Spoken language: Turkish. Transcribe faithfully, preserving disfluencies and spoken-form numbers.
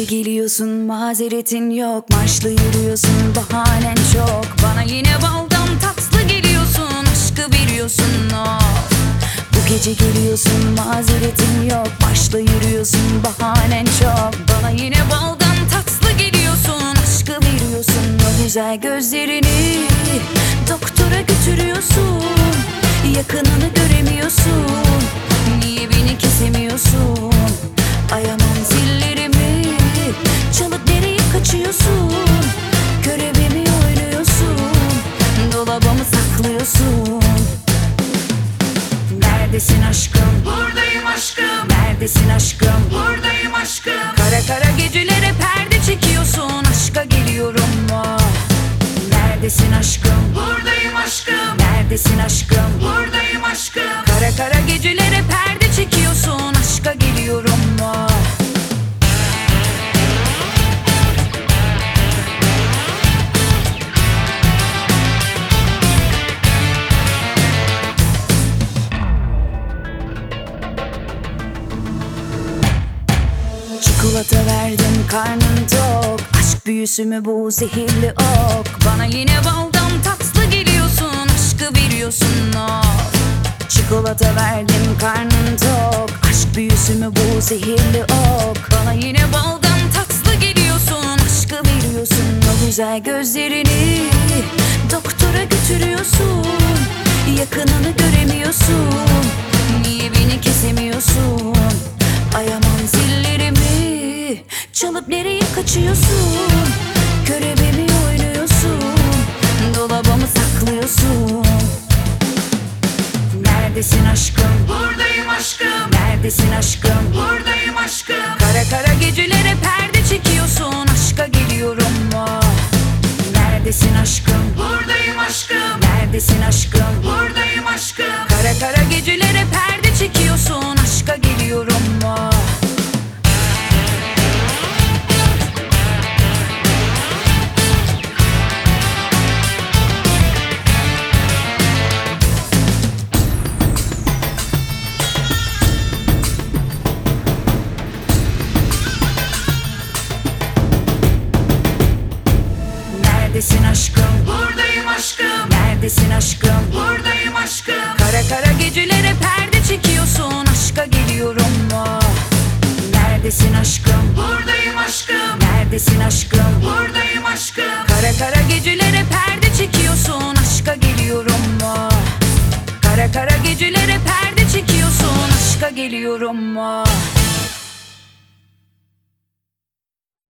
gece geliyorsun, mazeretin yok. Marşlı yürüyorsun, bahanen çok. Bana yine baldan tatlı geliyorsun, aşkı veriyorsun of. Bu gece geliyorsun, mazeretin yok. Marşlı yürüyorsun, bahanen çok. Bana yine baldan tatlı geliyorsun, aşkı veriyorsun. O güzel gözlerini doktora götürüyorsun. Yakınını göremiyorsun, niye beni kesemiyorsun? Ayamam zillerimi, çalıp nereye kaçıyorsun? Görevimi oynuyorsun, dolabımı saklıyorsun. Neredesin aşkım? Buradayım aşkım, Neredesin aşkım? buradayım aşkım. Kara kara gecelere perde çekiyorsun, aşka geliyorum mu? Neredesin aşkım? Buradayım aşkım, Neredesin aşkım? buradayım aşkım. Kara kara gecelere perde çekiyorsun, aşka geliyorum mu? Çikolata verdim, karnım tok. Aşk büyüsü mü bu, zehirli ok? Bana yine baldan tatlı geliyorsun, aşkı veriyorsun of. Çikolata verdim, karnım tok. Aşk büyüsü mü bu, zehirli ok? Bana yine baldan tatlı geliyorsun, aşkı veriyorsun. O güzel gözlerini doktora götürüyorsun. Yakınını göremiyorsun, niye beni kesemiyorsun? Ayamam zillerimi, çalıp nereye kaçıyorsun? Görevimi oynuyorsun, dolabımı saklıyorsun. Neredesin aşkım? Buradayım aşkım, Neredesin aşkım? buradayım aşkım. Kara kara gecelere perde çekiyorsun, aşka geliyorum mu? Neredesin aşkım? Buradayım aşkım, Neredesin aşkım? buradayım aşkım. Kara kara gecelere perde çekiyorsun, aşka geliyorum mu? Neredesin aşkım? Buradayım aşkım, Neredesin aşkım? buradayım aşkım. Kara kara gecelere perde çekiyorsun, aşka geliyorum mu? Neredesin aşkım? Buradayım aşkım, Neredesin aşkım? buradayım aşkım. Kara kara gecelere perde çekiyorsun, aşka geliyorum mu? Kara kara gecelere perde çekiyorsun, aşka geliyorum mu?